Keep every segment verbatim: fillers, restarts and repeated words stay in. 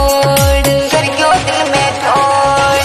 तोड़, कर क्यों दिल में तोड़।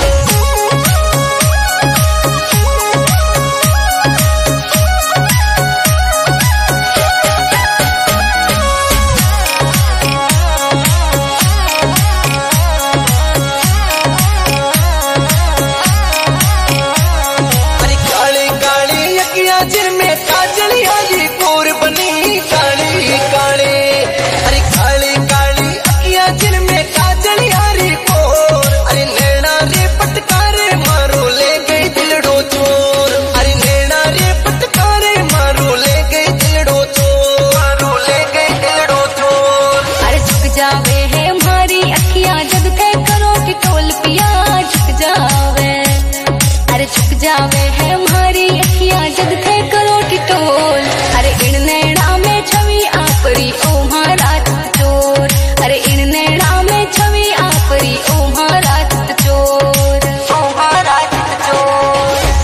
जिनमें काजल यारी कोर बनी काली काले, अरे काली काली अखियां जिनमें काजल यारी कोर, अरे नैना रे पटकारे मारो ले गई दिलड़ो चोर, अरे नैना रे पटकारे मारो ले गई दिलड़ो चोर, मारो ले गई दिलड़ो चोर। अरे झुक जावे है हमारी अखियां जब थे करो कि टोल पिया झुक जावे, अरे झुक जावे है हमारी अखियां जब थे करो कि टोल। अरे इन नैना में छवि आपरी ओ महाराज चोर, अरे इन नैना में छवि आपरी ओ महाराज चोर, ओ महाराज चोर।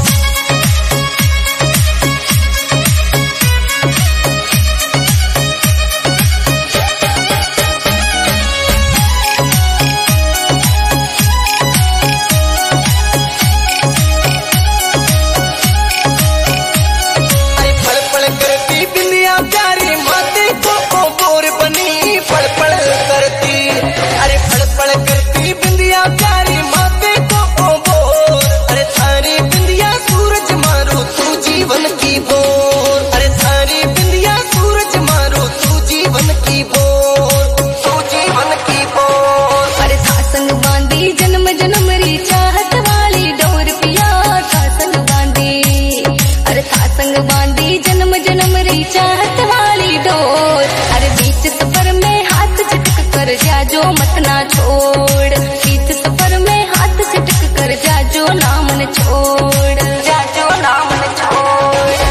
प्यारी माते को गोर बनी पल पल करती, अरे पल पल करती बिंदिया प्यारी माते को गोर, अरे थारी बिंदिया सूरज मारो तू जीवन की बोर, अरे थारी बिंदिया सूरज मारो तू जीवन की बोर, तू जीवन की बोर। अरे था संग बांधी जन्म जन्म री चाहत वाली डोर पिया, था संग बांधी, अरे था संग बांधी जन्म जन्म री चाहत वाली डोर। अरे बीच सफर में हाथ झटक कर जा जो मत ना छोड़, बीच सफर में हाथ झटक कर जा जो नाम न छोड़, जा जो नाम न छोड़।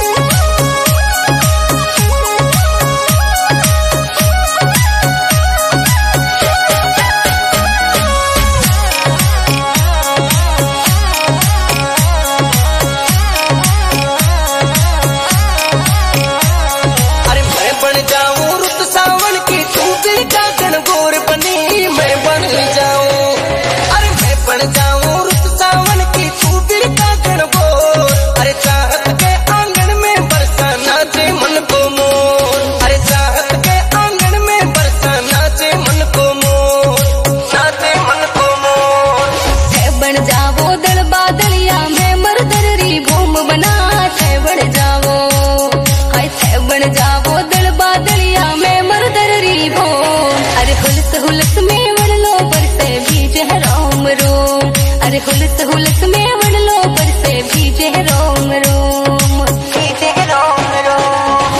गोर बनी मैं बन जाऊं, अरे मैं बन जाऊं रुत सावन की तू दिल का गण गोर, अरे चाहत के आंगन में बरसा नाचे मन को मोर, अरे चाहत के आंगन में बरसा नाचे मन को मोर, नाचे मन को मोर। थे बन जावो दल बादलिया में मरदरी घूम बना, थे बन जावो हाय थे बन जावो दल बादलिया में मरदरी घूम। अरे हुलस हुलस में वड़ लो बरसे बीज है रोम रोम, अरे हुलस हुलस में वड़ लो बरसे बीज है रोम रोम, बीज है रोम रोम।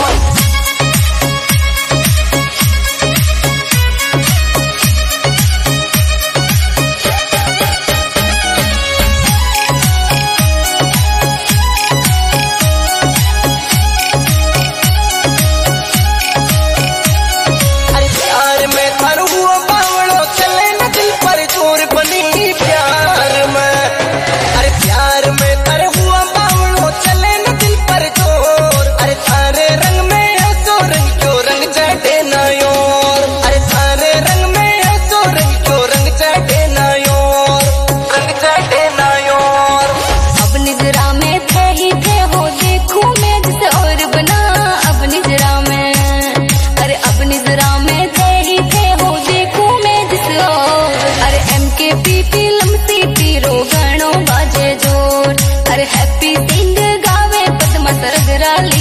अरे प्यार में थर हुआ बावड़ो चले न दिल पर जोर बनी प्यार में, अरे प्यार में थर हुआ बावड़ो चले न दिल पर जोर, अरे थारे रंग में ऐसो रंग क्यों रंग चढ़े ना योर, अरे थारे रंग में ऐसो रंग क्यों रंग चढ़े ना योर, रंग चढ़े ना योर। अब निजरा में थे ही थे हो देखूं मैं जिसे और बना, अब निजरा में, अरे अब निजरा में थे ही थे हो देखूं मैं जिसे और। अरे एम के पी फिल्म सी तीरो गानों बाजे जोर, अरे हैप्पी सिंह गावे पद्मा सरगराली